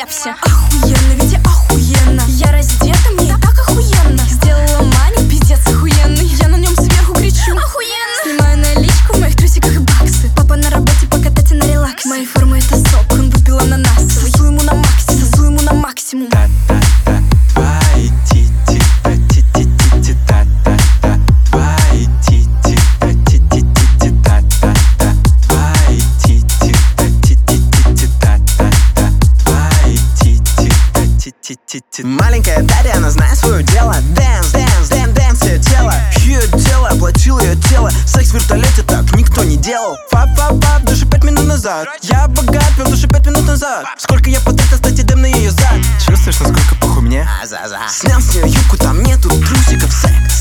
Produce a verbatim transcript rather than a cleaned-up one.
расслабься. Охуенно, ведь я охуенно. Я раздета, мне так охуенно. Сделала маник, пиздец охуенный. Я на нем сверху кричу: охуенно. Снимаю наличку, в моих трусиках баксы. Папа на работе, покатайте на релакс. Моей формы это сок, он выпил ананас. Сосу ему на максимум, сосу ему на максимум. Та-та-та, твои тити, та-ти-ти-ти-ти, та-та-та, твои тити, та-ти-ти-ти-ти, та-та-та, твои тити, та-ти-ти-ти-ти, та-та-та, твои тити, та-ти-ти-ти-ти. Маленькая Дарья, она знает свое дело. Дэнс, дэнс, дэнс, дэнс, ее тело. Ее тело, оплатил ее тело. Секс в вертолете так никто не делал. Фап-фап-фап, даже пять минут назад. Я богат, пил душу пять минут назад. Сколько я потратил, кстати, дэм на ее зад. Чувствуешь, насколько похуй мне? Снял с нее юбку, там нету трусиков, секс.